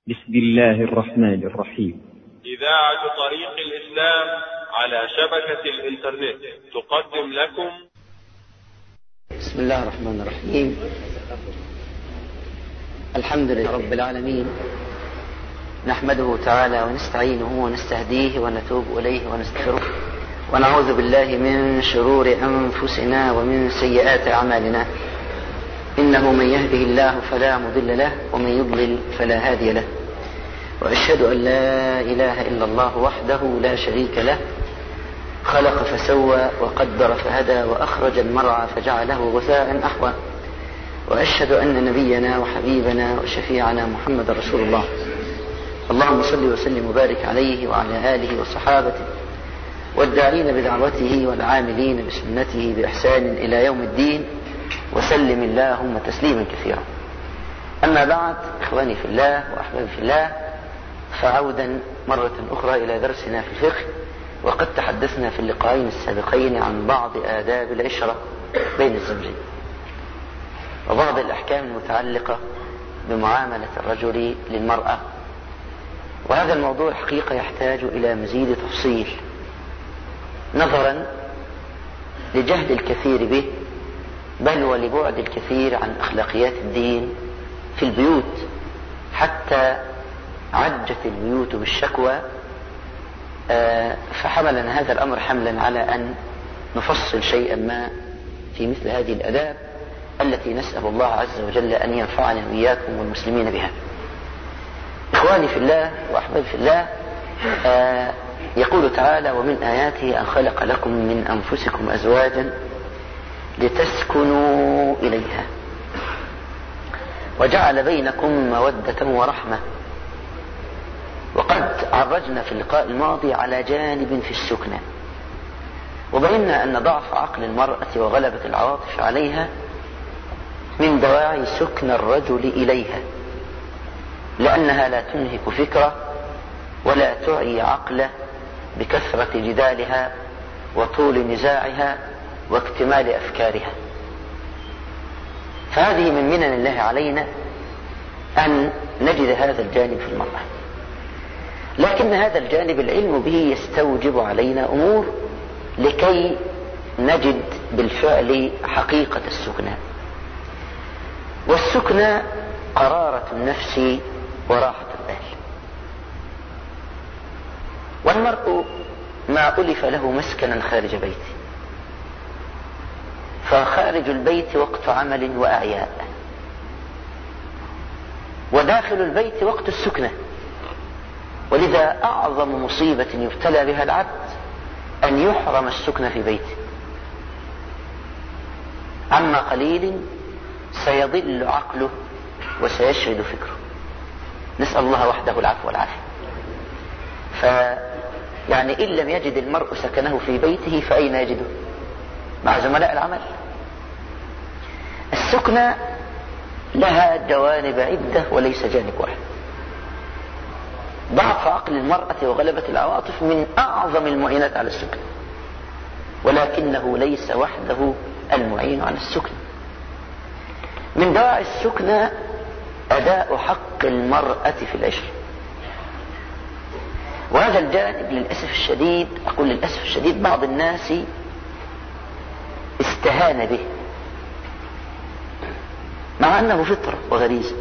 بسم الله الرحمن الرحيم. إذاعة طريق الإسلام على شبكة الإنترنت تقدم لكم. بسم الله الرحمن الرحيم. الحمد لله رب العالمين، نحمده تعالى ونستعينه ونستهديه ونتوب إليه ونستغفره، ونعوذ بالله من شرور أنفسنا ومن سيئات أعمالنا. إنه من يهده الله فلا مضل له، ومن يضلل فلا هادي له. وأشهد أن لا إله إلا الله وحده لا شريك له، خلق فسوى وقدر فهدى وأخرج المرعى فجعله غثاء أحوى. وأشهد أن نبينا وحبيبنا وشفيعنا محمد رسول الله. اللهم صل وسلم وبارك عليه وعلى آله وصحابته والداعين بدعوته والعاملين بسنته بإحسان إلى يوم الدين، وسلم اللهم تسليما كثيرا. أما بعد، إخواني في الله وأحبابي في الله، فعودا مرة أخرى إلى درسنا في الفقه. وقد تحدثنا في اللقاءين السابقين عن بعض آداب العشرة بين الزوجين وبعض الأحكام المتعلقة بمعاملة الرجل للمرأة، وهذا الموضوع الحقيقة يحتاج إلى مزيد تفصيل نظرا لجهل الكثير به، بل ولبعد الكثير عن أخلاقيات الدين في البيوت، حتى عجت البيوت بالشكوى. فحملنا هذا الأمر حملا على أن نفصل شيئا ما في مثل هذه الآداب التي نسأل الله عز وجل أن ينفعنا وإياكم والمسلمين بها. إخواني في الله وأحبابي في الله، يقول تعالى: ومن آياته أن خلق لكم من أنفسكم أزواجا لتسكنوا إليها وجعل بينكم مودة ورحمة. وقد عرجنا في اللقاء الماضي على جانب في السكنة، وبينا أن ضعف عقل المرأة وغلبة العواطف عليها من دواعي سكن الرجل إليها، لأنها لا تنهك فكره ولا تعي عقله بكثرة جدالها وطول نزاعها واكتمال أفكارها. فهذه من منن الله علينا أن نجد هذا الجانب في المرأة، لكن هذا الجانب العلم به يستوجب علينا أمور لكي نجد بالفعل حقيقة السكنى. والسكنى قرارة النفس وراحة البال. والمرء ما ألف له مسكنا خارج بيته، فخارج البيت وقت عمل وأعياء، وداخل البيت وقت السكنة. ولذا أعظم مصيبة يبتلى بها العبد أن يحرم السكنة في بيته. عما قليل سيضل عقله وسيشرد فكره، نسأل الله وحده العفو والعافية. فيعني إن لم يجد المرء سكنه في بيته فأين يجده؟ مع زملاء العمل. السكنة لها جوانب عدة وليس جانب واحد. ضعف عقل المرأة وغلبة العواطف من أعظم المعينات على السكن، ولكنه ليس وحده المعين على السكن. من دواعي السكنة أداء حق المرأة في العشر، وهذا الجانب للأسف الشديد، أقول للأسف الشديد، بعض الناس استهان به، مع أنه فطرة وغريزة.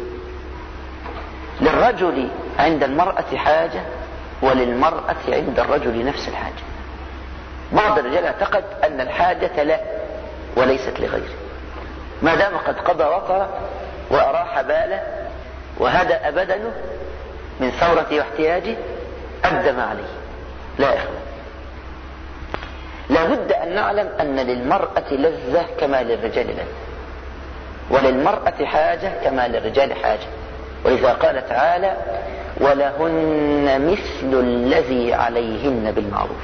للرجل عند المرأة حاجة، وللمرأة عند الرجل نفس الحاجة. بعض الرجال اعتقد أن الحاجة له وليست لغيره، ما دام قد قضى وطره وأراح باله وهدأ بدنه من ثورته واحتياجه أدى ما عليه. لا يا إخوان، لا بد أن نعلم أن للمرأة لذة كما للرجال لذة، وللمرأة حاجة كما للرجال حاجة. ولذا قال تعالى: ولهن مثل الذي عليهن بالمعروف.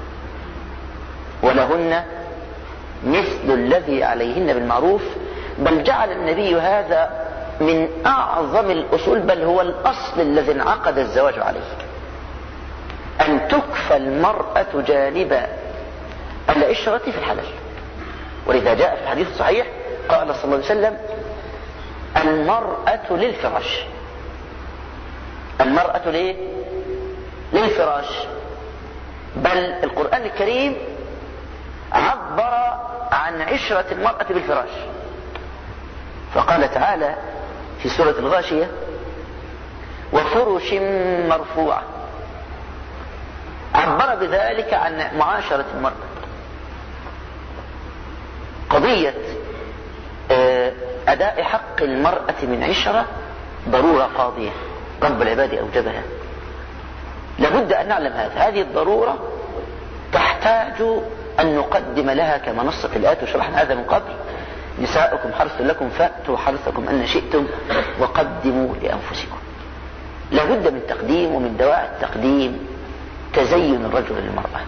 ولهن مثل الذي عليهن بالمعروف، بل جعل النبي هذا من أعظم الأصول، بل هو الأصل الذي انعقد الزواج عليه، أن تكفى المرأة جانب العشرة في الحلال. ولذا جاء في الحديث الصحيح قال صلى الله عليه وسلم: المرأة للفراش، المرأة ليه؟ للفراش. بل القرآن الكريم عبر عن عشرة المرأة بالفراش، فقال تعالى في سورة الغاشية: وفرش مرفوعة. عبر بذلك عن معاشرة المرأة. قضية أداء حق المرأة من عشرة ضرورة قاضية رب العباد أوجبها. لابد أن نعلم هذه الضرورة تحتاج أن نقدم لها كما نصت الآيات وشرحنا هذا من قبل: نساؤكم حرث لكم فأتوا حرثكم أن شئتم وقدموا لأنفسكم. لابد من تقديم، ومن دواعي التقديم تزين الرجل للمرأة،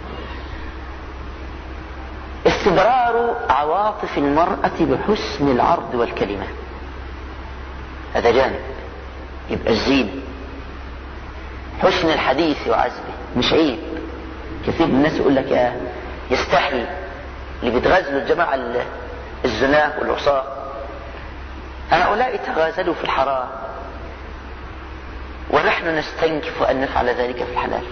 استمرار عواطف المرأة بحسن العرض والكلمة، هذا جانب. يبقى الزينة، حسن الحديث وعزبه، مش عيب. كثير من الناس يقول لك يستحي اللي بيتغازلوا الجماعة الزناه والعصاة، هؤلاء تغازلوا في الحرام ونحن نستنكف أن نفعل ذلك في الحلال.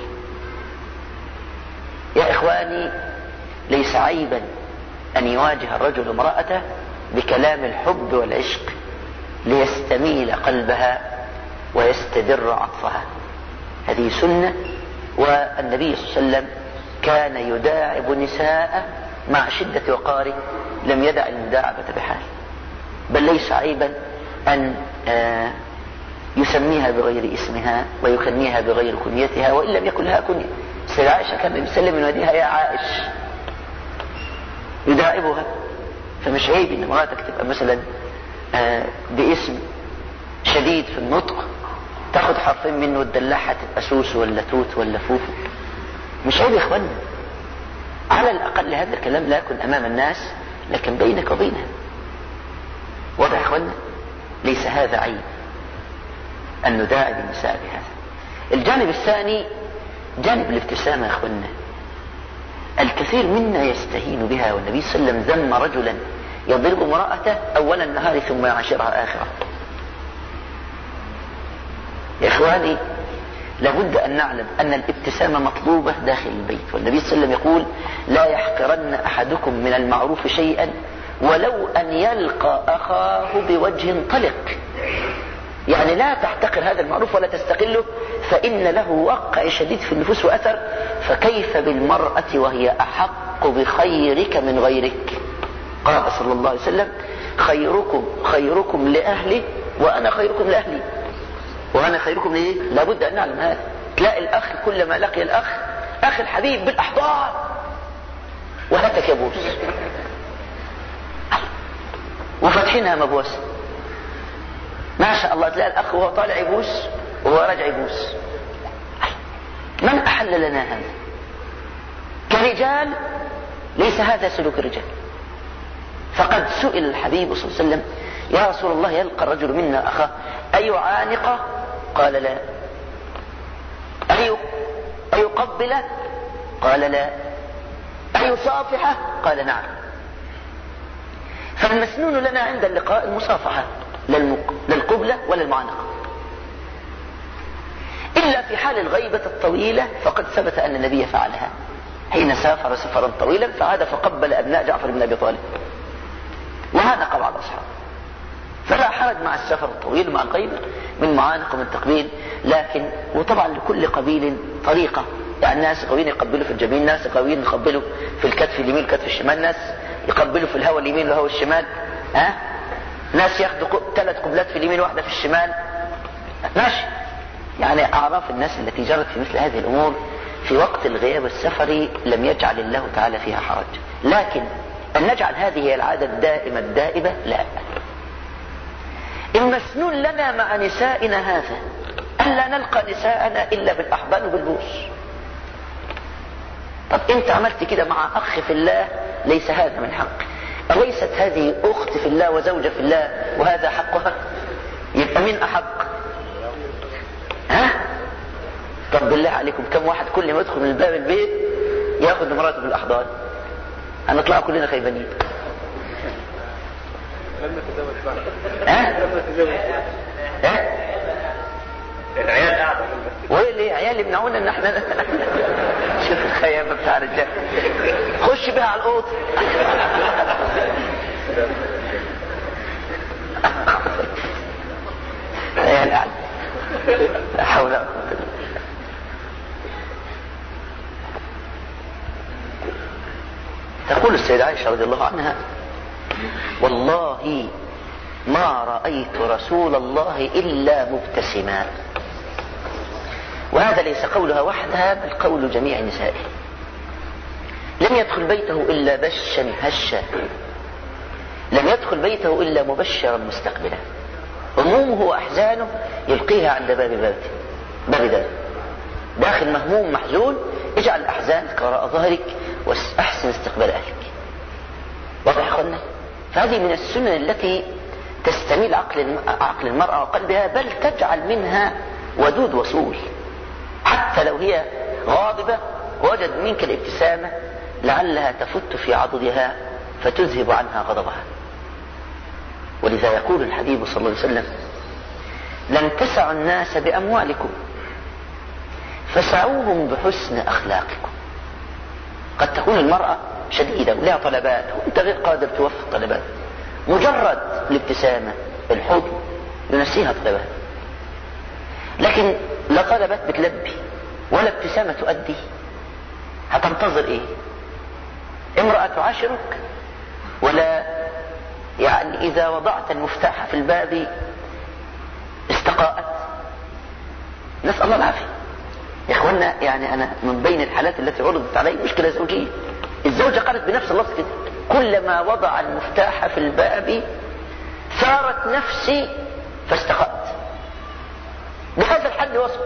يا إخواني، ليس عيبا أن يواجه الرجل امرأته بكلام الحب والعشق ليستميل قلبها ويستدر عطفها، هذه سنة. والنبي صلى الله عليه وسلم كان يداعب نساء مع شدة وقاره، لم يدع المداعبة بحال. بل ليس عيبا أن يسميها بغير اسمها ويكنيها بغير كنيتها، وإن لم يكن لها كنية. سيدة عائشة كان يسلم من وديها: يا عائش، يداعبها. فمش عيب ان مراتك تبقى مثلا باسم شديد في النطق، تاخد حرفين منه وتدلعها تبقى سوسو ولا توت ولا فوفو. مش عيب يا اخوانا. على الاقل هذا الكلام لا يكن امام الناس، لكن بينك وبينها. واضح يا اخوانا؟ ليس هذا عيب ان نداعب النساء بهذا. الجانب الثاني جانب الابتسامة يا اخوانا. الكثير منا يستهين بها، والنبي صلى الله عليه وسلم ذم رجلا يضرب امرأته أول النهار ثم يعاشرها آخره. يا إخواني، لابد أن نعلم أن الابتسامة مطلوبة داخل البيت، والنبي صلى الله عليه وسلم يقول: لا يحقرن أحدكم من المعروف شيئا ولو أن يلقى أخاه بوجه طلق. يعني لا تحتقر هذا المعروف ولا تستقله، فإن له وقع شديد في النفوس وأثر. فكيف بالمرأة وهي أحق بخيرك من غيرك؟ قال صلى الله عليه وسلم: خيركم لأهلي وأنا خيركم لأهلي. وأنا خيركم ليه؟ لابد أن نعلم هذا. تلاقي الأخ كلما لقي الأخ أخي الحبيب بالأحضان وهتك يبوس، وفتحينها مبوسة ما شاء الله. تلاقي الأخ وهو طالع يبوس وهو راجع يبوس. من أحل لنا هذا؟ كرجال ليس هذا سلوك الرجال. فقد سئل الحبيب صلى الله عليه وسلم: يا رسول الله، يلقى الرجل منا أخاه أيعانقه؟ قال لا. أيقبله؟ قال لا. أيصافحه؟ قال نعم. فالمسنون لنا عند اللقاء المصافحة، لا القبلة ولا المعانقة، إلا في حال الغيبة الطويلة، فقد ثبت أن النبي فعلها حين سافر سفرا طويلا، فعاد فقبل أبناء جعفر بن أبي طالب وهانق بعض أصحابه. فلا حرج مع السفر الطويل مع الغيبة من معانقة ومن تقبيل. لكن وطبعا لكل قبيل طريقة، يعني ناس قويين يقبلوا في الجبين، ناس قويين يقبلوا في الكتف اليمين الكتف الشمال، ناس يقبلوا في الهوى اليمين والهوى الشمال، ناس ياخدوا 3 قبلات في اليمين واحدة في الشمال، ماشي. يعني أعراف الناس التي جرت في مثل هذه الأمور في وقت الغياب السفري لم يجعل الله تعالى فيها حرج. لكن أن نجعل هذه هي العادة الدائمة الدائبة، لا. المسنون لنا مع نسائنا هذا ألا نلقى نساءنا إلا بالأحضان وبالبوس. طب أنت عملت كده مع أخ في الله، ليس هذا من حق. أليست هذه أخت في الله وزوجة في الله وهذا حقها؟ يبقى مين أحق؟ طب بالله عليكم، كم واحد كل ما يدخل من باب البيت ياخذ مراته بالأحضان؟ هنطلع كلنا خيبانين. العيال اللي يمنعونا ان احنا شوف الخيابة بتاع الرجال، خش بها على الأوضة. يعني لا حول ولا قوة. تقول السيدة عائشة رضي الله عنها: والله ما رأيت رسول الله إلا مبتسما. وهذا ليس قولها وحدها بل قول جميع نسائه. لم يدخل بيته إلا بشا هشا، لم يدخل بيته إلا مبشرا مستقبلا. همومه وأحزانه يلقيها عند باب داره. داخل مهموم محزون، اجعل أحزانك وراء ظهرك وأحسن استقبال أهلك. واضح يا أخوانا؟ فهذه من السنن التي تستميل عقل المرأة وقلبها، بل تجعل منها ودود وصول. حتى لو هي غاضبة وجد منك الابتسامة لعلها تفت في عضدها فتذهب عنها غضبها. ولذا يقول الحبيب صلى الله عليه وسلم: لن تسعوا الناس بأموالكم فسعوهم بحسن أخلاقكم. قد تكون المرأة شديدة ولها طلبات وانت غير قادر توفي الطلبات، مجرد الابتسامة الحضن ينسيها طلبات. لكن لا طلبات بتلبي ولا ابتسامة تؤدي، هتنتظر ايه؟ امرأة تعاشرك ولا يعني اذا وضعت المفتاح في الباب استقاءت؟ نسأل الله العافية. يا اخوانا يعني انا من بين الحالات التي عرضت علي مشكلة زوجية، الزوجة قالت بنفس اللفظ كده: كلما وضع المفتاح في الباب ثارت نفسي فاستقأت. بهذا الحد وصل،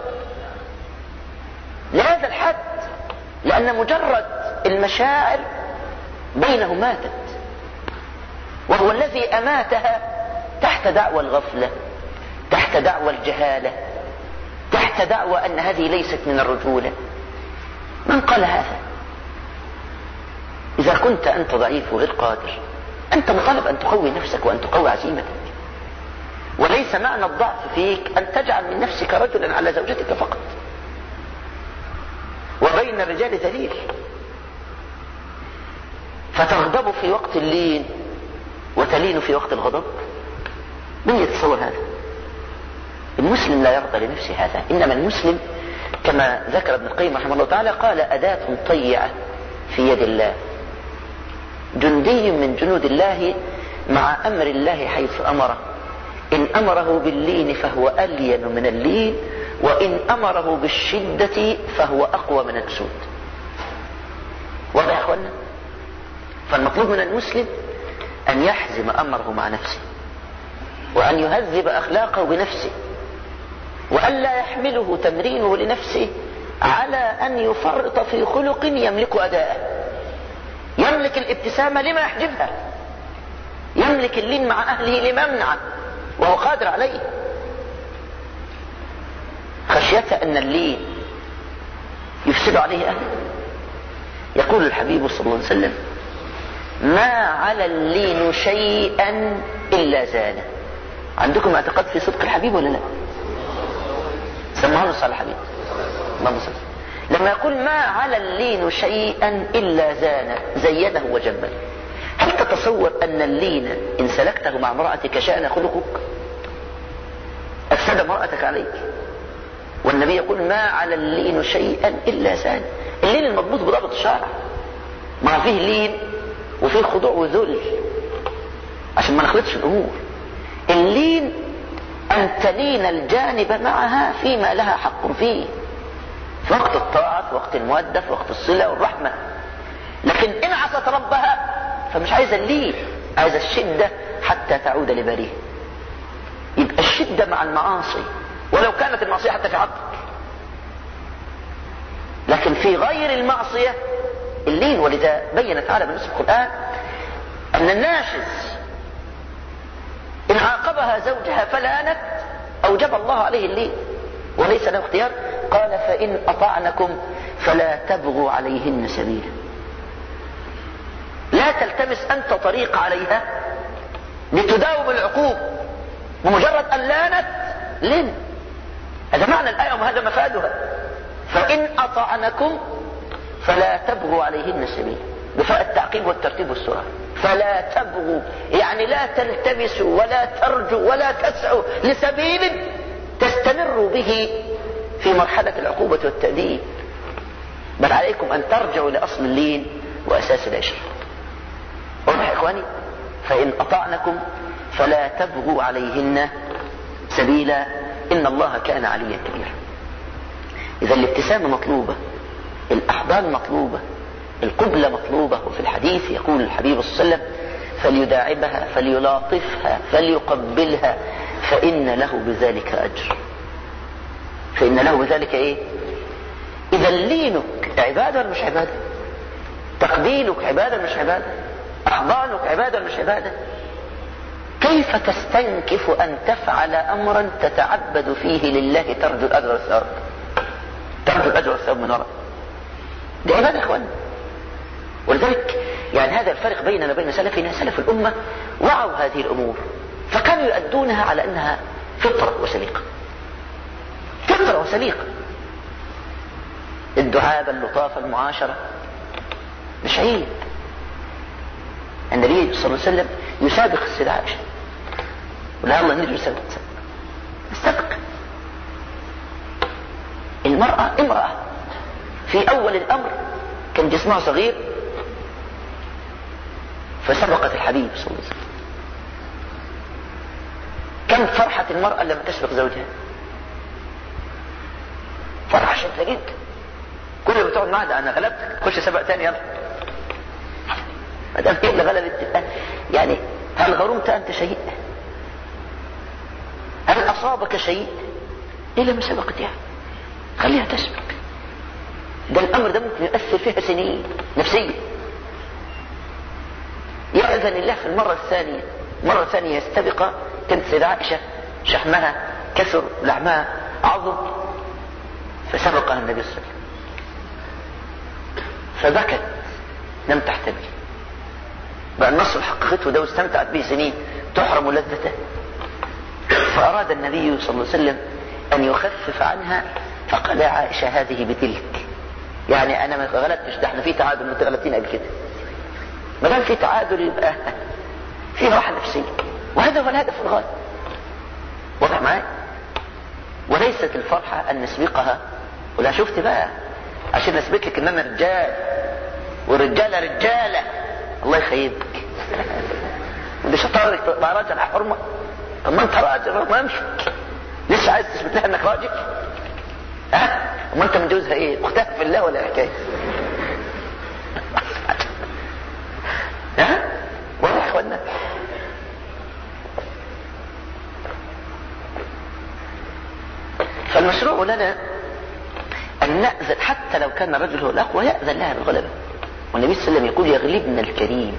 لهذا الحد، لأن مجرد المشاعر بينه ماتت، وهو الذي أماتها تحت دعوى الغفلة، تحت دعوى الجهالة، تحت دعوى أن هذه ليست من الرجولة. من قال هذا؟ إذا كنت أنت ضعيف وغير قادر، أنت مطالب أن تقوي نفسك وأن تقوي عزيمتك، وليس معنى الضعف فيك أن تجعل من نفسك رجلا على زوجتك فقط. وبين الرجال ذليل، فتغضب في وقت اللين وتلين في وقت الغضب. من يتصور هذا؟ المسلم لا يرضى لنفسه هذا. إنما المسلم كما ذكر ابن القيم رحمه الله تعالى قال: أداة طيعة في يد الله، جندي من جنود الله مع أمر الله حيث أمره. إن أمره باللين فهو ألين من اللين، وإن أمره بالشدة فهو أقوى من الأسود. واضح يا أخوانا؟ فالمطلوب من المسلم أن يحزم أمره مع نفسه، وأن يهذب أخلاقه بنفسه، وأن لا يحمله تمرينه لنفسه على أن يفرط في خلق يملك أداءه. يملك الابتسامة لما يحجبها، يملك اللين مع أهله لما يمنعه وهو قادر عليه، خشية أن اللين يفسد عليه أهله. يقول الحبيب صلى الله عليه وسلم: ما على اللين شيئا إلا زانه. عندكم اعتقاد في صدق الحبيب ولا لا؟ سمعوا صلى الحبيب اللهم صل. لما يقول ما على اللين شيئا إلا زانه، زينه وجمله. هل تتصور أن اللين إن سلكته مع امرأتك شأن خلقك أفسد امرأتك عليك؟ والنبي يقول: ما على اللين شيئا إلا زانه. اللين المضبوط بضابط الشرع، ما فيه لين وفيه خضوع وذل، عشان ما نخلطش الأمور. اللين أن تلين الجانب معها فيما لها حق فيه، في وقت الطاعة، في وقت المودة، في وقت الصلة والرحمة. لكن إن عصت ربها فمش عايزة اللين، عايزة الشدة حتى تعود لبريه. يبقى الشدة مع المعاصي، ولو كانت المعصية حتى في عقلك. لكن في غير المعصية اللين. ولذا بين تعالى بنص القرآن أن الناشز إن عاقبها زوجها فلانت أوجب الله عليه اللين وليس له اختيار. قال: فإن أطعنكم فلا تبغوا عليهن سبيلا. لا تلتمس أنت طريق عليها لتداوم العقوب، بمجرد أن لانت لن. هذا معنى الآية وهذا مفادها. فإن أطعنكم فلا تبغوا عليهن سبيلا، بفاء التعقيب والترتيب والسرعة. فلا تبغوا يعني لا تلتمسوا ولا ترجوا ولا تسعوا لسبيل تستمروا به في مرحلة العقوبة والتأديب، بل عليكم أن ترجعوا لأصل اللين وأساس العشرة. واضح يا إخواني؟ فإن أطعنكم فلا تبغوا عليهن سبيلا إن الله كان عليا كبيرا. إذا الابتسامة مطلوبة، الأحضان مطلوبة، القبلة مطلوبة. وفي الحديث يقول الحبيب صلى الله عليه وسلم: فليداعبها فليلاطفها فليقبلها فإن له بذلك أجر. فإن له بذلك إيه؟ إذا لينك عبادة ولا مش عبادة؟ تقبيلك عبادة ولا مش عبادة؟ أحضانك عبادة ولا مش عبادة؟ كيف تستنكف أن تفعل أمرا تتعبد فيه لله ترجو الأجر والثواب؟ ترجو الأجر والثواب من وراء دي عبادة يا إخوان. ولذلك يعني هذا الفرق بيننا وبين سلفنا. سلف الأمة وعوا هذه الأمور فكانوا يؤدونها على أنها فطرة وسليقة، فطرة وسليقة. الدعابة، اللطافة، المعاشرة مش عيب. النبي صلى الله عليه وسلم يسابق السيدة عائشة، ولا الله النبي يسابق السبق. المرأة امرأة في أول الأمر كان جسمها صغير فسبقت الحبيب صلى الله عليه وسلم. كم فرحة المرأة لما تسبق زوجها، فرحة شديدة جدا. كل ما تقعد معها: أنا غلبتك، خش سبق تاني يلا. ما دام هي اللي غلبت يعني هل غرمت أنت شيء؟ هل أصابك شيء إلا ما سبقت يعني؟ خليها تسبق. ده الأمر ده ممكن يؤثر فيها سنين نفسيا. يأذن الله في المرة الثانية، مرة ثانية يستبق. كانت سيدة عائشة شحمها كثر، لحمها عظم، فسبقها النبي صلى الله عليه وسلم فبكت لم تحتمل. بقى النص حققته ده واستمتعت به سنين تحرم لذته. فأراد النبي صلى الله عليه وسلم أن يخفف عنها فقال: يا عائشة هذه بتلك، يعني أنا ما غلبتش، ده احنا في تعادل، انت غلبتين قبل كده. ما دام في تعادل يبقى في راحة نفسية، وهذا هو الهدف الغالي. واضح معايا؟ وليست الفرحة أن نسبقها. ولا شفت بقى عشان نثبت لك إننا رجال والرجالة رجالة، الله يخيبك. ودي شطارك تبقى راجل على حرمة. طب ما انت راجل ما امشك، لسه عايز تثبت لها انك راجل؟ ها؟ وما انت متجوزها ايه؟ اختها في الله ولا حكايه؟ ها؟ واضح يا اخوانا؟ فالمشروع لنا ان نأذن، حتى لو كان الرجل هو الاقوى يأذن لها بالغلبة. والنبي صلى الله عليه وسلم يقول: يغلبنا الكريم،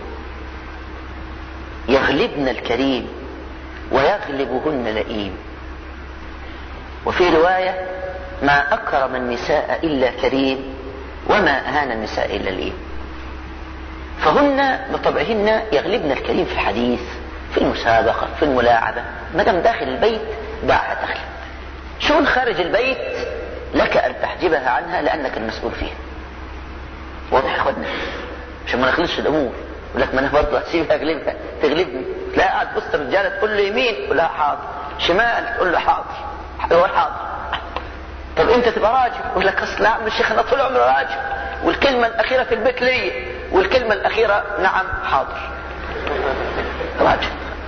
يغلبنا الكريم ويغلبهن لئيم. وفي رواية: ما أكرم النساء إلا كريم وما أهان النساء إلا لئيم. فهن بطبعهن يغلبن الكريم في الحديث، في المسابقة، في الملاعبة. ما دام داخل البيت دعها تغلب. شون خارج البيت لك أن تحجبها عنها لأنك المسؤول فيها. واضح يا اخوانا؟ عشان ما نخلصش الأمور. يقول لك: ما أنا برضه هسيبها أغلبها تغلبني. لا، قاعد تبص الرجالة تقول له يمين تقول لها حاضر، شمال تقول له حاضر، هو حاضر. طب انت تبقى راجل، يقول لك: اصل نعم الشيخ انا طول عمري راجل، والكلمة الأخيرة في البيت لي، والكلمة الأخيرة نعم حاضر. راجل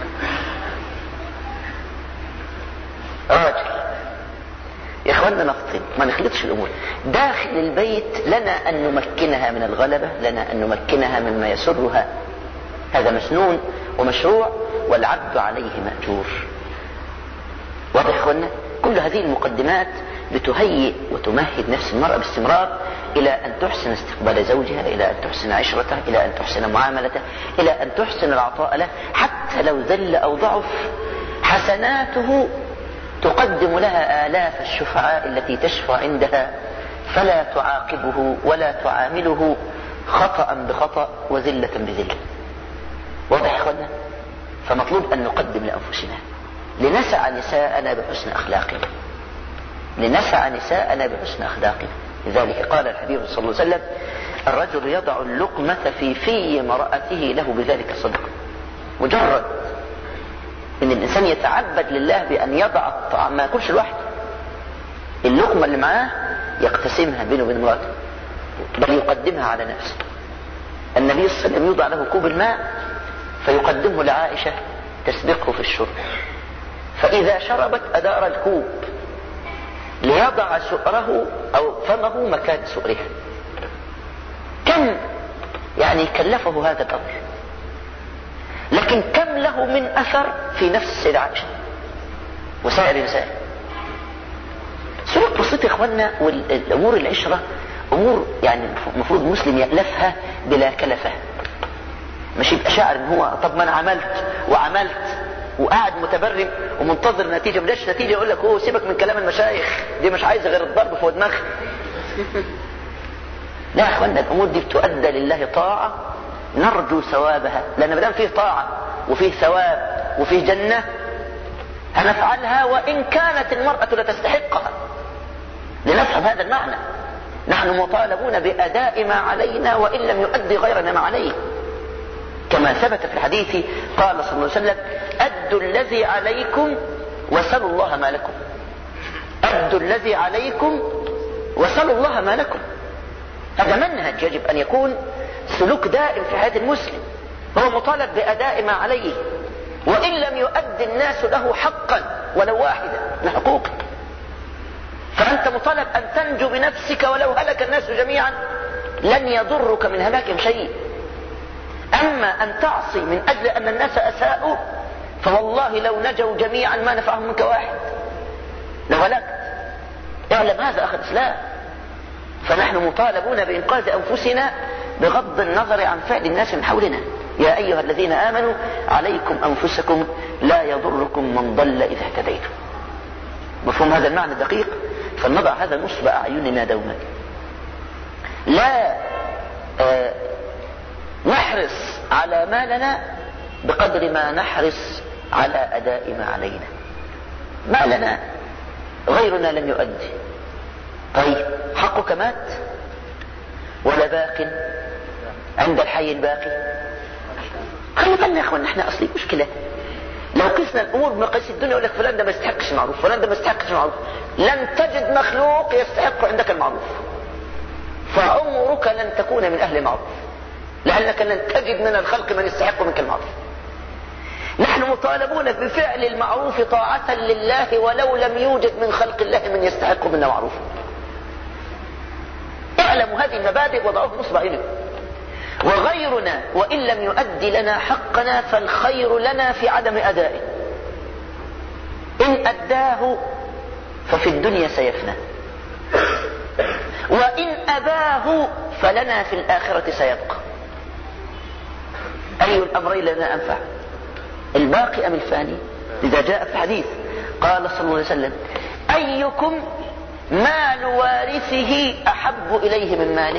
راجل يا اخوانا. نفطن، ما نخلطش الامور. داخل البيت لنا ان نمكنها من الغلبة، لنا ان نمكنها مما يسرها. هذا مسنون ومشروع، والعبد عليه مأجور. واضح يا اخوانا؟ كل هذه المقدمات بتهيئ وتمهد نفس المرأة باستمرار إلى أن تحسن استقبال زوجها، إلى أن تحسن عشرته، إلى أن تحسن معاملته، إلى أن تحسن العطاء له. حتى لو ذل أو ضعف، حسناته تقدم لها آلاف الشفعاء التي تشفع عندها، فلا تعاقبه ولا تعامله خطأ بخطأ وذلة بذلة. واضح يا اخوانا؟ فمطلوب أن نقدم لأنفسنا، لنسعى نساءنا بحسن أخلاقنا، لنسعى نساءنا بحسن أخلاقنا. لذلك قال الحبيب صلى الله عليه وسلم: الرجل يضع اللقمة في امرأته له بذلك صدقة. مجرد ان الانسان يتعبد لله بان يضع الطعام، ما ياكلش لوحده، اللقمة اللي معاه يقتسمها بينه وبين امرأته، بل يقدمها على نفسه. النبي صلى الله عليه وسلم يوضع له كوب الماء فيقدمه لعائشة تسبقه في الشرب، فإذا شربت أدار الكوب ليضع سؤره أو فمه مكان سؤرها. كم يعني كلفه هذا الأمر، لكن كم له من أثر في نفس السيدة عائشة وسائر النساء. سلوك بسيط يا إخواننا. والأمور العشرة أمور يعني المفروض المسلم يألفها بلا كلفة، مش يبقى شاعر ان هو طب ما انا عملت وقاعد متبرم ومنتظر نتيجة. ملاش نتيجة يقول لك اوه سيبك من كلام المشايخ، دي مش عايزة غير الضرب فوق دماغها. لا يا اخوانا، الامور دي بتؤدى لله طاعة نرجو ثوابها، لان مدام فيه طاعة وفيه ثواب وفيه جنة هنفعلها وان كانت المرأة لتستحقها. لنفهم هذا المعنى، نحن مطالبون بأداء ما علينا وإن لم يؤدي غيرنا ما عليه، كما ثبت في الحديث قال صلى الله عليه وسلم: أدوا الذي عليكم وسلوا الله ما لكم. أدوا الذي عليكم وسلوا الله ما لكم. هذا منهج يجب أن يكون سلوك دائم في حياة المسلم، هو مطالب بأداء ما عليه وإن لم يؤدي الناس له حقا ولو واحدا من حقوقه. فأنت مطالب أن تنجو بنفسك ولو هلك الناس جميعا لن يضرك من هلاكهم شيء. أما أن تعصي من أجل أن الناس أساءوا فوالله لو نجوا جميعا ما نفعهم منك واحد، لو هلكت. اعلم هذا أخي الإسلام. فنحن مطالبون بإنقاذ أنفسنا بغض النظر عن فعل الناس من حولنا. يا أيها الذين آمنوا عليكم أنفسكم لا يضركم من ضل إذا اهتديتم. مفهوم هذا المعنى الدقيق؟ فلنضع هذا نصب أعيننا دوما. لا نحرص على مالنا بقدر ما نحرص على أداء ما علينا. مالنا غيرنا لم يؤدي، طيب حقك مات ولا باق عند الحي الباقي؟ خلي بالنا يا اخوان، احنا اصلي مشكلة لو قسنا الامور بمقاييس الدنيا يقول لك فلان ده ما يستحقش معروف، فلان ده ما يستحقش معروف. لن تجد مخلوق يستحق عندك المعروف، فعمرك لن تكون من اهل المعروف، لانك لن تجد من الخلق من يستحق منك المعروف. نحن مطالبون بفعل المعروف طاعة لله ولو لم يوجد من خلق الله من يستحق منا معروف. اعلموا هذه المبادئ وضعوها نصب عينكم. وغيرنا وإن لم يؤدي لنا حقنا فالخير لنا في عدم أدائه. إن أداه ففي الدنيا سيفنى، وإن أباه فلنا في الآخرة سيبقى. أي الأمرين لنا أنفع، الباقي أم الفاني؟ إذا جاء في الحديث قال صلى الله عليه وسلم: أيكم مال وارثه أحب إليه من ماله؟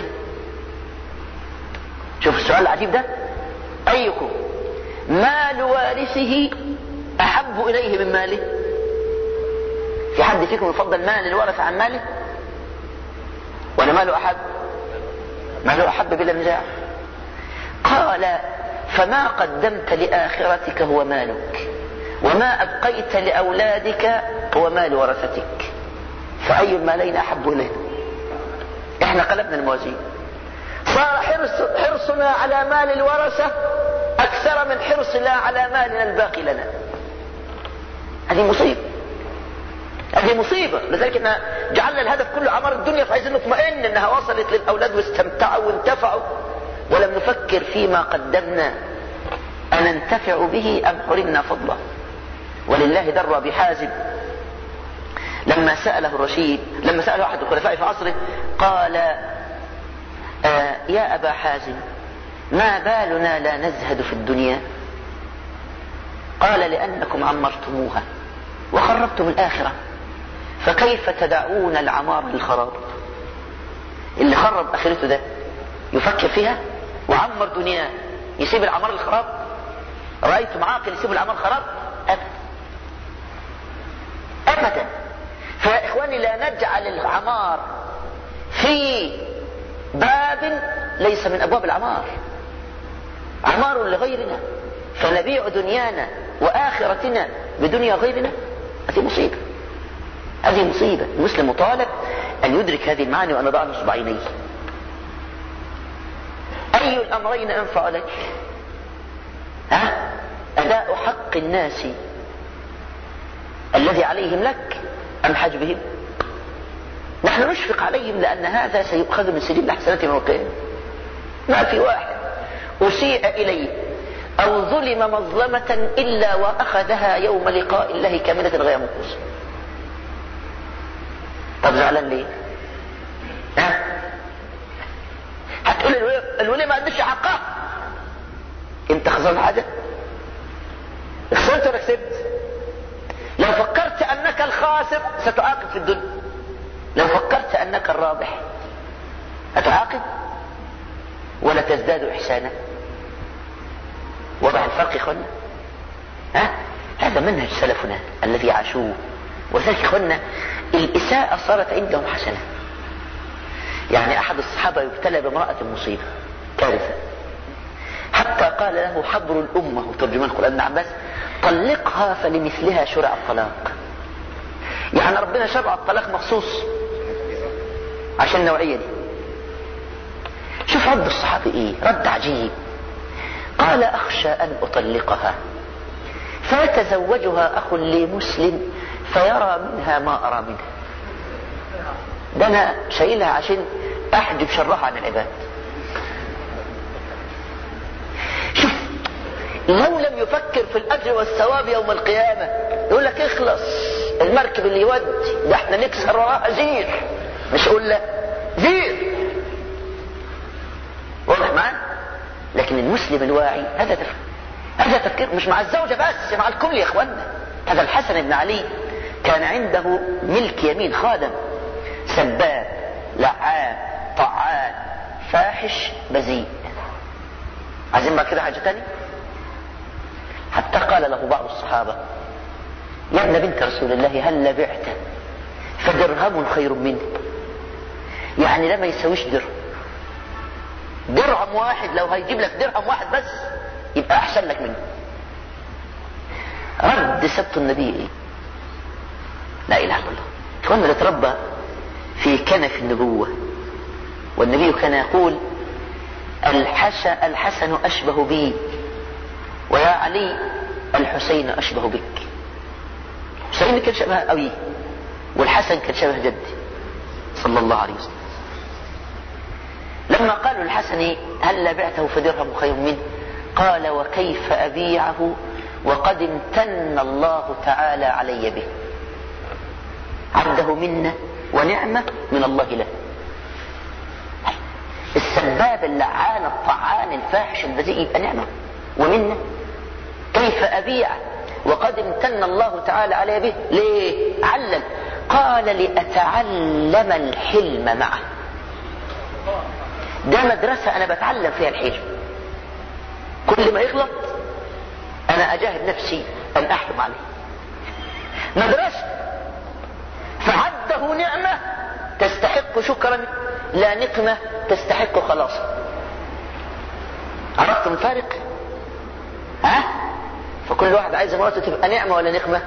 شوف السؤال العجيب ده، أيكم مال وارثه أحب إليه من ماله؟ في حد فيكم يفضل مال الورث عن ماله؟ ولا ماله أحب؟ ماله أحب بلا نزاع. قال: فما قدمت لآخرتك هو مالك، وما أبقيت لأولادك هو مال ورثتك، فأي المالين أحب إليه؟ إحنا قلبنا الموازين، صار حرصنا على مال الورثة أكثر من حرصنا على مالنا الباقي لنا. هذه مصيبة، هذه مصيبة. لذلك إحنا جعلنا الهدف كله عمار الدنيا، فعايزين نطمئن إنها وصلت للأولاد واستمتعوا وانتفعوا، ولم نفكر فيما قدمنا أننتفع به أم حرمنا فضله. ولله در بحازم لما سأله الرشيد، لما سأله أحد الخلفاء في عصره قال: يا أبا حازم ما بالنا لا نزهد في الدنيا؟ قال: لأنكم عمرتموها وخربتم الآخرة، فكيف تدعون العمار للخراب؟ اللي خرب آخرته ده يفكر فيها وعمر دنياه يسيب العمار للخراب؟ رأيتم عاقل يسيب العمار خراب؟ أبدا. فيا إخواني لا نجعل العمار في باب ليس من أبواب العمار، عمار لغيرنا، فنبيع دنيانا وآخرتنا بدنيا غيرنا. هذه مصيبة، هذه مصيبة. المسلم مطالب أن يدرك هذه المعاني وأن يضع نصب عينيه. أي الأمرين أنفع لك؟ أداء حق الناس الذي عليهم لك أم حجبهم؟ نحن نشفق عليهم لأن هذا سيؤخذ من سجل حسناتهم يوم القيامة. ما في واحد أسيء إليه أو ظلم مظلمة إلا وأخذها يوم لقاء الله كاملة غير منقوصة. طب زعلان ليه؟ هتقول الولي ما عندش حقها. انت خسرت حاجة؟ خسرت ولا كسبت؟ لو فكرت أنك الخاسر ستعاقب في الدنيا، لو فكرت أنك الرابح هتعاقب ولا تزداد إحسانا. وضع الفرق يا اخوانا. هذا منهج سلفنا الذي عاشوه. وذلك يا اخوانا الإساءة صارت عندهم حسنة. يعني أحد الصحابة يبتلى بامرأة مصيبة كارثة، حتى قال له حبر الأمة وترجمان القرآن ابن عباس: طلقها فلمثلها شرع الطلاق. يعني ربنا شرع الطلاق مخصوص عشان النوعية دي. شوف رد الصحابي ايه، رد عجيب. قال: أخشى أن أطلقها فيتزوجها أخ لي مسلم فيرى منها ما أرى منها. ده أنا شايلها عشان أحجب شرها عن العباد. شوف، لو لم يفكر في الأجر والثواب يوم القيامة يقول لك اخلص المركب اللي يودي، ده احنا نكسر وراها زير، مش اقول لا زير. واضح معانا؟ لكن المسلم الواعي هذا تفكير مش مع الزوجة بس، مع الكل يا اخوانا. هذا الحسن بن علي كان عنده ملك يمين خادم، سباب لعاب طعان فاحش بذيء. عايزين بقى كده حاجة تاني؟ حتى قال له بعض الصحابة: يا ابن بنت رسول الله هل بعت فدرهم خير منه. يعني لا ما يسويش درهم واحد، لو هيجيب لك درهم واحد بس يبقى احسن لك منه. رد سبط النبي ايه؟ لا اله الا الله. اخوانا نتربى في كنف النبوة، والنبي كان يقول: الحسن أشبه بي، ويا علي الحسين أشبه بك. الحسين كان شبه أبيه، والحسن كان شبه جدي صلى الله عليه وسلم. لما قالوا الحسن: هل بعته فدرهم خير منه؟ قال: وكيف أبيعه وقد امتن الله تعالى علي به. عده منة ونعمة من الله له. السباب اللعان الطعان الفاحش البذيء يبقى نعمة ومنة. كيف أبيعه وقد امتن الله تعالى علي به؟ ليه؟ علل. قال: لأتعلم الحلم معه. ده مدرسة أنا بتعلم فيها الحلم. كل ما يغلط أنا أجاهد نفسي أن أحلم عليه. مدرسة. فعده نعمة تستحق شكرا، لا نقمة تستحق خلاصا. عرفتم الفارق؟ فكل واحد عايز مراته تبقى نعمة ولا نقمة؟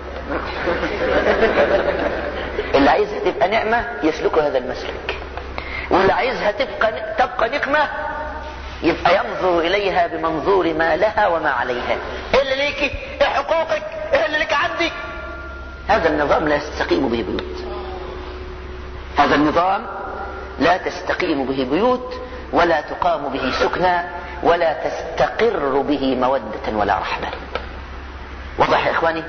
اللي عايزها تبقى نعمة يسلك هذا المسلك، واللي عايزها تبقى نقمة يبقى ينظر إليها بمنظور ما لها وما عليها. إيه اللي ليكي؟ إيه حقوقك؟ إيه اللي لك عندي؟ هذا النظام لا يستقيم به بيوت. هذا النظام لا تستقيم به بيوت، ولا تقام به سكنى، ولا تستقر به مودة ولا رحمة. واضح يا إخواني؟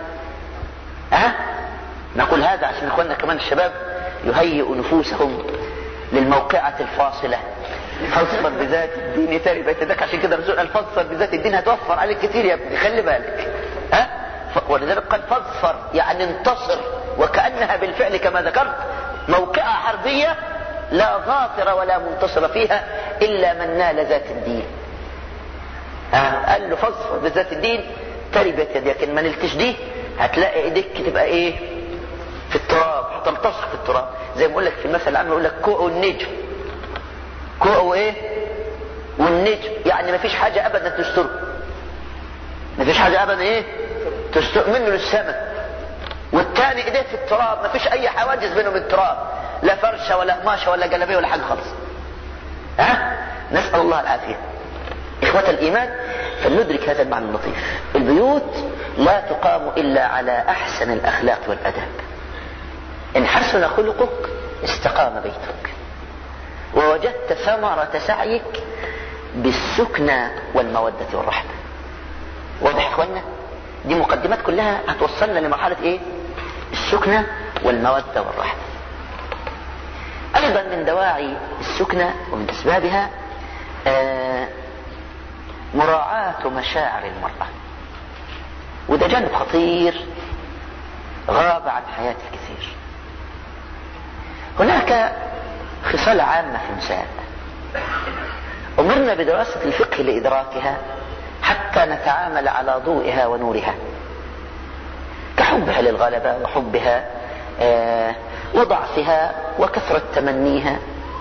نقول هذا عشان إخواننا كمان الشباب يهيئوا نفوسهم للموقعة الفاصلة. فاصبر بذات الدين تربت يدك. عشان كده الرسول قال: فاصبر بذات الدين هتوفر عليك كتير يا ابني، خلي بالك. ولذلك قال: فاصبر يعني انتصر، وكأنها بالفعل كما ذكرت موقعة حربية لا ظافر ولا منتصر فيها إلا من نال ذات الدين. قال له: فاصبر بذات الدين تربت يدك. ما نلتش دي هتلاقي ايديك تبقى ايه؟ في التراب. تلتصق في التراب. زي ما اقول لك في المثل العام يقول لك كوع والنجم. كوع وايه؟ والنجم، يعني ما فيش حاجة ابدا تستر، ما فيش حاجة ابدا ايه تستر منه للسماء. والتاني ايديه في التراب، ما فيش اي حواجز بينه وبين التراب، لا فرشة ولا قماشة ولا جلابية ولا حاجة خالص. نسأل الله العافية. إخوة الإيمان، فلندرك هذا المعنى اللطيف. البيوت لا تقام إلا على أحسن الأخلاق والأداب. إن حسن خلقك استقام بيتك، ووجدت ثمرة سعيك بالسكنى والمودة والرحمة. واضح إخوانا؟ دي مقدمات كلها هتوصلنا لمرحلة إيه؟ السكنى والمودة والرحمة. أيضا من دواعي السكنى ومن أسبابها مراعاة مشاعر المرأة، وده جانب خطير غاب عن حياة الكثير. هناك خصال عامة في النساء أمرنا بدراسة الفقه لإدراكها حتى نتعامل على ضوئها ونورها، كحبها للغلبة وحبها وضعفها وكثرة تمنيها،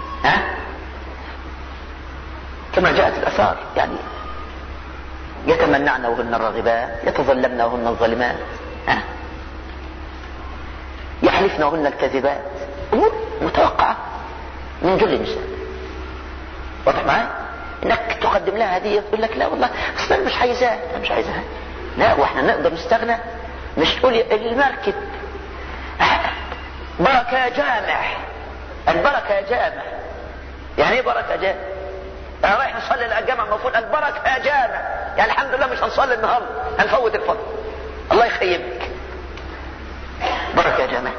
كما جاءت الآثار، يعني يتمنعن وهن الراغبات، يتظلمن وهن الظالمات، يحلفن وهن الكاذبات. أمور متوقعة من جل النساء. واضح معي؟ انك تقدم لها هدية تقول لك لا والله اصلا مش عايزاها، مش عايزاها. لا، واحنا نقدر نستغنى. مش تقول المركب بركة يا جامع، البركة يا جامع. يعني ايه بركة يا جامع؟ انا رايح نصلي الجامع المفروض البركة يا جامع، يعني الحمد لله مش هنصلي النهارده، هنفوت الفضل، الله يخيبك. بركة يا جامع.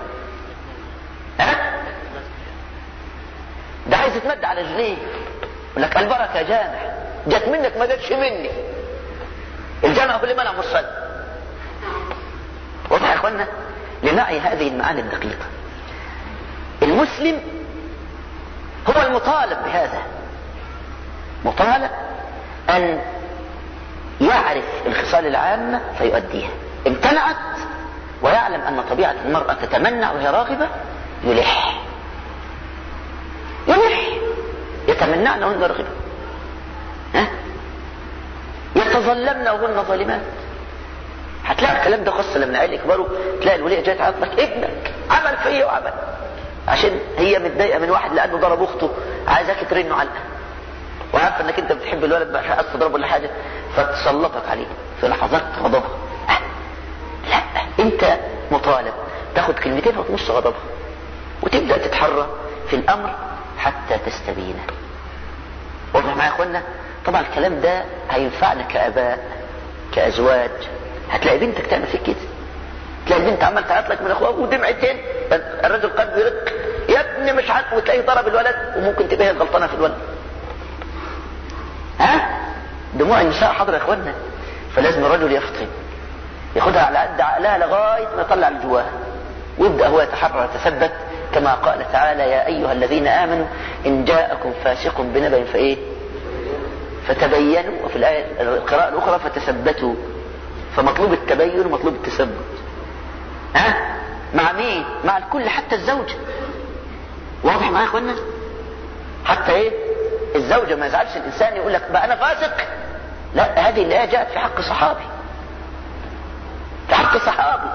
ده عايز يتمد على رجليه يقول لك البركة يا جامع، جت منك ما جتش مني. الجامع هو اللي منع مصلي. واضح يا اخوانا؟ لنعي هذه المعاني الدقيقة. المسلم هو المطالب بهذا، مطالب أن يعرف الخصال العامة فيؤديها. امتنعت ويعلم أن طبيعة المرأة تتمنع وهي راغبة يلح، يتمنعن وهن راغبة، يتظلمن وهن ظالمات. هتلاقي الكلام ده خاصة لما العيال يكبروا، تلاقي الولية جاية تعيط لك ابنك عمل فيا وعمل، عشان هي متضايقة من واحد لأنه ضرب أخته، عايزاك ترنه علقة، وعارفة انك انت بتحب الولد بقى عايز تضربه ولا حاجة، فتسلطك عليه في لحظات غضبها. لا، انت مطالب تاخد كلمتين وتمص غضبها وتبدأ تتحرى في الأمر حتى تستبينه. واضح معايا يا اخوانا؟ طبعا الكلام ده هينفعنا كآباء كأزواج. هتلاقي بنتك تعمل فيك كده، تلاقي البنت عمال تعيط لك من اخوها ودمعتين، الرجل قلبه يرق، يا ابني مش عارف، وتلاقيه ضرب الولد، وممكن تبقى هي الغلطانه في الولد. دموع النساء حاضره يا اخوانا. فلازم الرجل يفطن، ياخدها على قد عقلها لغايه ما يطلع اللي جواها، ويبدا هو يتحرر ويتثبت، كما قال تعالى يا ايها الذين امنوا ان جاءكم فاسق بنبأ فايه فتبينوا، وفي الايه القراءه الاخرى فتثبتوا. فمطلوب التبين ومطلوب التثبت. مع مين؟ مع الكل، حتى الزوجة. واضح معايا يا اخوانا؟ حتى ايه الزوجة ما يزعلش الانسان يقول لك بقى انا فاسق. لا، هذه اللي جاءت في حق صحابي، في حق صحابي.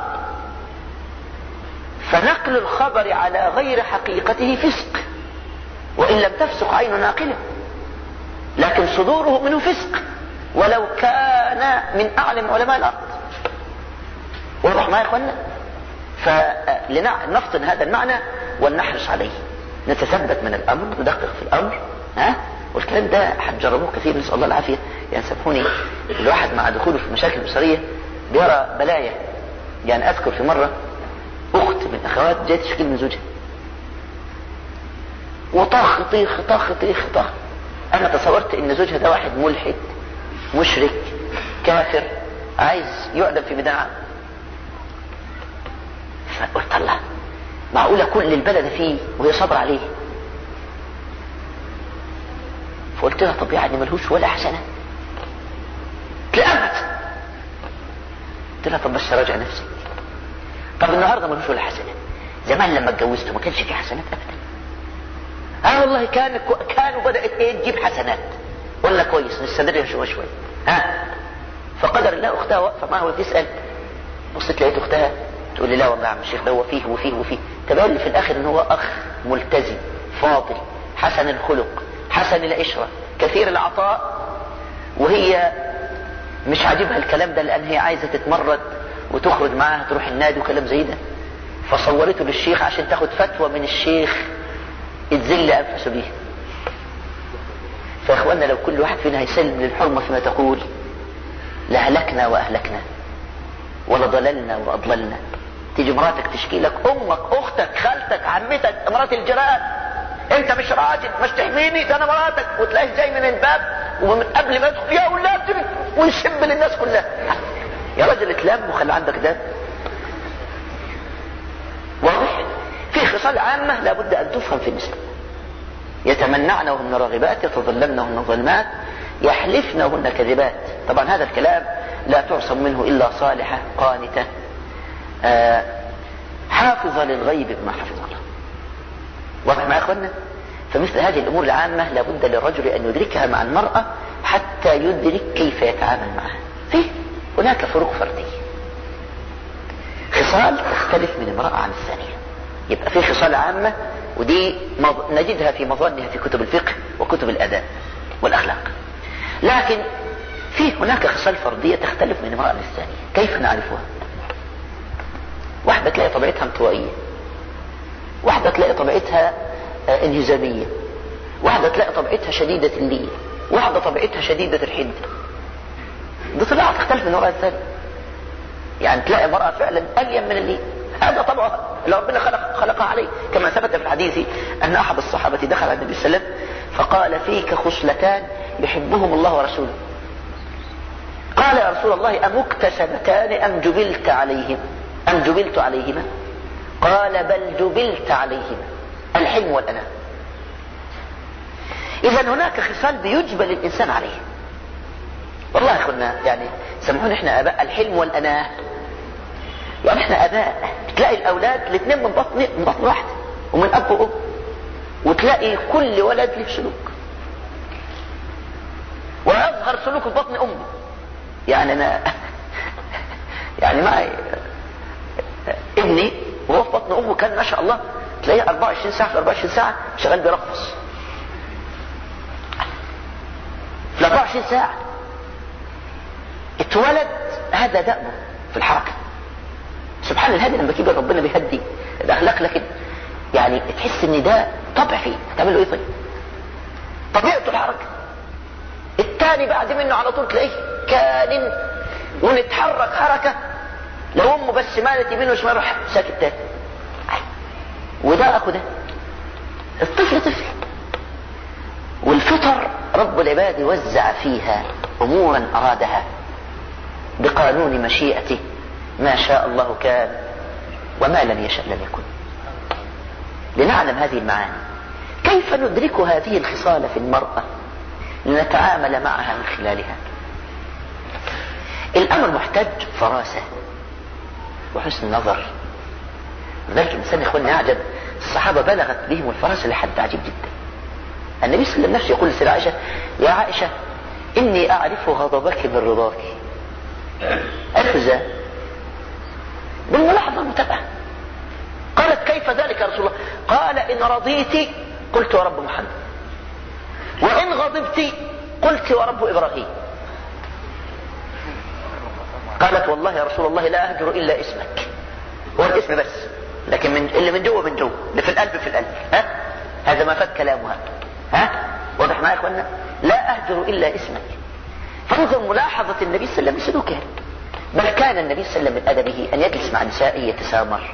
فنقل الخبر على غير حقيقته فسق، وان لم تفسق عين ناقله، لكن صدوره منه فسق ولو كان من اعلم علماء الارض. واضح معايا يا اخوانا؟ فلنفطن هذا المعنى ولنحرص عليه، نتثبت من الامر، ندقق في الامر. والكلام ده هتجربوه كثير، نسال الله العافيه. يعني سامحوني، الواحد مع دخوله في مشاكل اسريه بيرى بلايا. يعني اذكر في مره اخت من اخوات جايه تشكي من زوجها، وطاخ طيخ طاخ طيخ طاخ. انا تصورت ان زوجها ده واحد ملحد مشرك كافر عايز يعدم في ميدان عام. فقلت الله، معقولة كل البلد فيه وهي صبر عليه؟ فقلت لها طب يعني ملهوش ولا حسنة؟ تلقمت. قلت لها طب بس راجع نفسك، طب النهاردة ملهوش ولا حسنة، زمان لما اتجوزته ما كانش فيه حسنات ابدا. والله كانوا بدأت تجيب حسنات. ولا كويس نستمر شوي. فقدر الله اختها واقفه معه وتسال، بصيت لقيت اختها تقول لي لا والله يا عم الشيخ ده هو فيه وفيه وفيه. تبين لي في الاخر ان هو اخ ملتزم فاضل حسن الخلق حسن العشره كثير العطاء، وهي مش عاجبها الكلام ده لان هي عايزه تتمرد وتخرج معاها تروح النادي وكلام زي ده. فصورته للشيخ عشان تاخد فتوى من الشيخ تذل انفسه بيها. فاخواننا لو كل واحد فينا هيسلم للحرمه فيما تقول لهلكنا واهلكنا ولا ضللنا واضللنا. تيجي مراتك تشكي لك، امك اختك خالتك عمتك مرات الجيران، انت مش راجل مش تحميني ده انا مراتك، وتلاقيه جاي من الباب ومن قبل ما يدخل يا اولاد ويسب للناس كلها. يا راجل اتلم وخلي عندك ده. واضح؟ في خصال عامه لابد ان تفهم في الاسلام. يتمنعن وهن راغبات، يتظلمن وهن ظلمات، يحلفن وهن كذبات. طبعا هذا الكلام لا تعصم منه الا صالحه قانته حافظه للغيب بما حفظ الله. واضح معي يا اخوانا؟ فمثل هذه الامور العامه لابد للرجل ان يدركها مع المراه حتى يدرك كيف يتعامل معها. هناك فروق فرديه، خصال تختلف من امراه عن الثانيه. يبقى في خصال عامه ودي نجدها في مظانها في كتب الفقه وكتب الاداب والاخلاق، لكن في هناك خصال فرديه تختلف من امراه عن الثانيه. كيف نعرفها؟ واحده تلاقي طبيعتها انطوائيه، واحده تلاقي طبيعتها انهزاميه، واحده تلاقي طبيعتها شديده اللين، واحده طبيعتها شديده الحده. دي طبيعه تختلف من امراه الثانيه. يعني تلاقي امراه فعلا الين من اللين، هذا طبعا اللي ربنا خلقها عليه، كما ثبت في الحديث ان احد الصحابه دخل على النبي صلى الله عليه وسلم فقال فيك خصلتان يحبهم الله ورسوله. قال يا رسول الله امكتسبتان ام جبلت عليهما؟ قال بل جبلت عليهما، الحلم والأناة. إذا هناك خصال بيجبل الإنسان عليه. والله يا أخونا يعني سمعون إحنا أباء الحلم والأناة. يعني إحنا أباء تلاقي الأولاد الاثنين من بطن واحد ومن أب وأم، وتلاقي كل ولد له سلوك، ويظهر سلوك في بطن أمه. يعني أنا يعني معي ابني وهو في بطن أمه كان ما شاء الله تلاقيه 24 ساعة في 24 ساعة شغال بيرقص في 24 ساعة. اتولد هذا دأبه في الحركة. سبحان الهادي لما كبر ربنا بيهدي الأخلاق، لكن يعني تحس ان ده طبع فيه. هتعمل له ايه طيب؟ طبيعته الحركة. التاني بعد منه على طول تلاقيه كان ونتحرك حركة لو امه بس مالت يمين وشمال يروح ساكت تاني. وده اخو ده. الطفل طفل، والفطر رب العباد وزع فيها امورا ارادها بقانون مشيئته، ما شاء الله كان وما لم يشأ لم يكن. لنعلم هذه المعاني كيف ندرك هذه الخصال في المرأة لنتعامل معها من خلالها. الامر محتاج فراسة وحسن نظر. لذلك الانسان يقول اعجب الصحابة بلغت بهم الفراسة لحد عجيب جدا. النبي صلى الله عليه وسلم نفسه يقول لسيدة عائشة يا عائشة اني اعرف غضبك من رضاك. أخذ بالملاحظة المتابعة. قالت كيف ذلك يا رسول الله؟ قال إن رضيت قلت ورب محمد، وإن غضبت قلت ورب إبراهيم. قالت والله يا رسول الله لا أهجر إلا اسمك. هو الاسم بس، لكن اللي من جوه من جوه، اللي في القلب في القلب. هذا ما فات كلامها. واضح معايا يا اخوانا؟ لا أهجر إلا اسمك. فانظر ملاحظة النبي صلى الله عليه وسلم لسلوكه. بل كان النبي صلى الله عليه وسلم من أدبه أن يجلس مع نسائه يتسامر.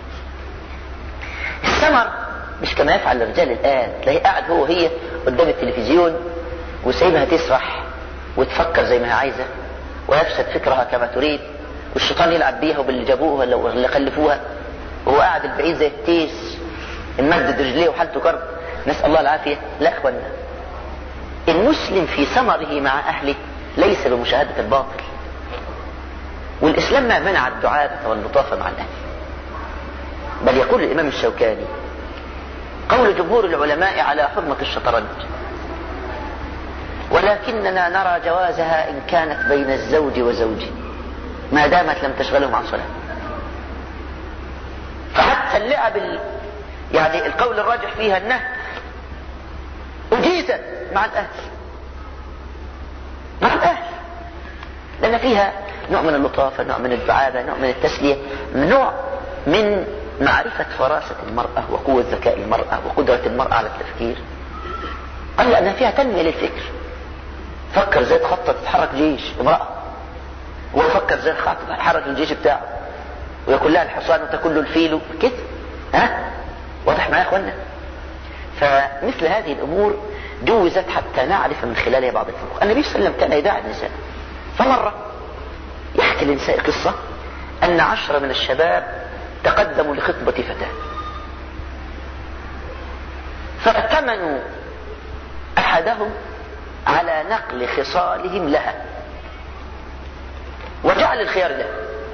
السمر مش كما يفعل الرجال الآن، تلاقيه قاعد هو وهي قدام التلفزيون وسايبها تسرح وتفكر زي ما هي عايزة ويفسد فكرها كما تريد، والشيطان يلعب بيها وباللي جابوها ولا اللي خلفوها، وهو قاعد البعيد زي التيس ممدد رجليه وحالته كرب، نسأل الله العافية. لا اخوانا، المسلم في سمره مع أهله ليس بمشاهدة الباطل، والإسلام ما منع الدعابة واللطافة مع الأهل. بل يقول الإمام الشوكاني قول جمهور العلماء على حرمة الشطرنج، ولكننا نرى جوازها إن كانت بين الزوج وزوجه ما دامت لم تشغلهم عن صلاة. فحتى اللعب يعني القول الراجح فيها أنها أجيزت مع الأهل، مع الأهل، لأن فيها نوع من اللطافة، نوع من الدعابة، نوع من التسلية، نوع من معرفة فراسة المرأة وقوة ذكاء المرأة وقدرة المرأة على التفكير. قال أنها فيها تنمية للفكر. فكر زي تخطط تتحرك جيش امرأة، وفكر زي تتحرك الجيش بتاعه، ويكون لها الحصان وتكون له الفيل كده. ها واضح معايا يا اخوانا؟ فمثل هذه الامور جوزت حتى نعرف من خلالها بعض الفروق. النبي صلى الله عليه وسلم كان يداعي النساء، فمرة يحكي النساء قصة ان 10 من الشباب تقدموا لخطبة فتاة، فأتمنوا احدهم على نقل خصالهم لها وجعل الخيار له.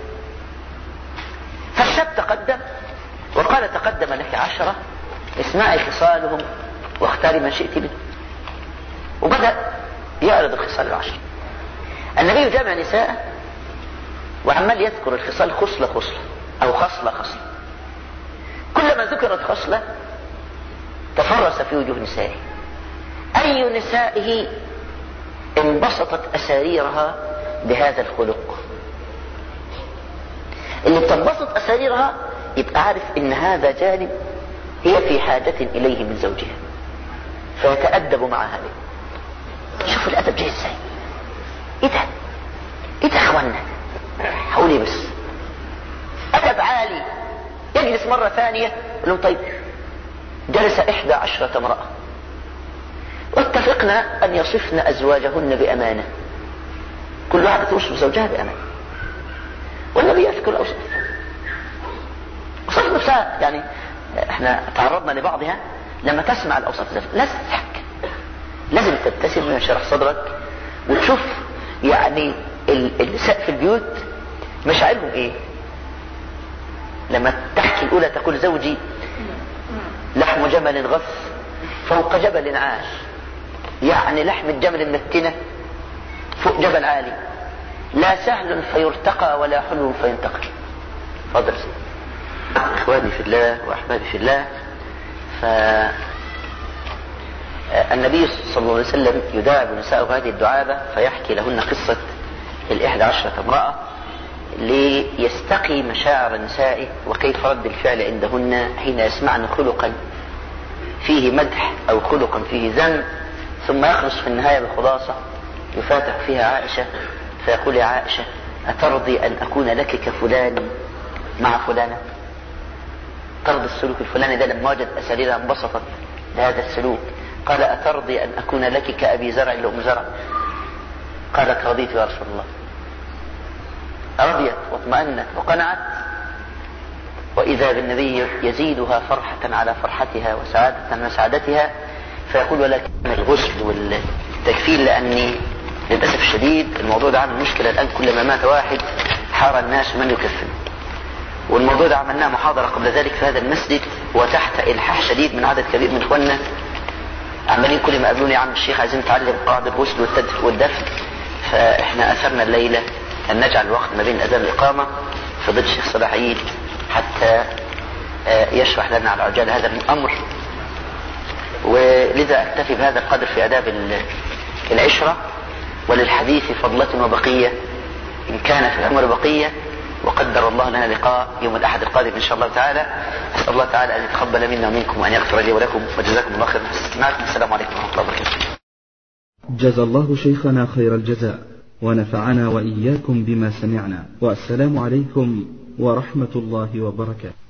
فالشاب تقدم وقال تقدم لك 10، اسمعي خصالهم واختاري من شئت منه. وبدأ يعرض الخصال 10. النبي جامع نساء وعمال يذكر الخصال خصلة خصلة أو خصلة خصلة. كلما ذكرت خصلة تفرس في وجوه نسائه. أي نسائه انبسطت أساريرها بهذا الخلق. اللي بتنبسط أساريرها يبقى عارف إن هذا جانب هي في حاجة إليه من زوجها، فيتأدب معها به. شوفوا الأدب جاي ازاي. ايه ده؟ ايه ده يا اخوانا؟ حولي بس أدب عالي. يجلس مرة ثانية يقول لهم طيب جلس 11 امرأة واتفقنا أن يصفن أزواجهن بأمانة، كل واحدة توصف زوجها بأمانة، والنبي يذكر الأوصاف. أوصاف نفسها يعني احنا تعرضنا لبعضها. لما تسمع الأوصاف لازم تضحك، لازم تبتسم وينشرح صدرك وتشوف يعني النساء في البيوت مشاعرهم ايه. لما تحكي الأولى تقول زوجي لحم جمل غث فوق جبل عاش، يعني لحم الجمل منتنة فوق جبل عالي، لا سهل فيرتقى ولا حلو فينتقل. فضل اخواني في الله واحبابي في الله، فالنبي صلى الله عليه وسلم يداعب نساءه هذه الدعابة فيحكي لهن قصة 11 امرأة ليستقي مشاعر نسائه وكيف رد الفعل عندهن حين يسمعن خلقا فيه مدح او خلقا فيه ذم، ثم يخلص في النهاية بالخلاصة يفاتح فيها عائشة فيقول يا عائشة أترضي أن أكون لك كفلان مع فلانة؟ ترضي السلوك الفلاني ده؟ لما وجد أساريرها انبسطت لهذا السلوك. قال أترضي أن أكون لك كأبي زرع لأم زرع؟ قالت رضيت يا رسول الله. رضيت واطمأنت وقنعت، وإذا بالنبي يزيدها فرحة على فرحتها وسعادة على سعادتها، فيقول ولكن الغسل والتكفير، لأني للأسف الشديد الموضوع ده عامل مشكلة الآن. كلما مات واحد حار الناس من يكفن، والموضوع ده عملناه محاضرة قبل ذلك في هذا المسجد وتحت إلحاح شديد من عدد كبير من إخواننا عمالين كل ما قابلوني يا عم الشيخ عايزين نتعلم قواعد الغسل والدفن. فإحنا أثرنا الليلة أن نجعل الوقت ما بين أذان الإقامة فضل الشيخ صلاح عيد حتى يشرح لنا على عجال هذا الأمر، ولذا أكتفي بهذا القدر في آداب العشرة. وللحديث فضلة وبقية إن كان في العمر بقية، وقدر الله لنا لقاء يوم الأحد القادم إن شاء الله تعالى. أسأل الله تعالى أن يتقبل منا ومنكم وأن يغفر لي ولكم، وجزاكم الله خيرا. السلام عليكم ورحمة الله وبركاته. جزا الله شيخنا خير الجزاء ونفعنا وإياكم بما سمعنا، والسلام عليكم ورحمة الله وبركاته.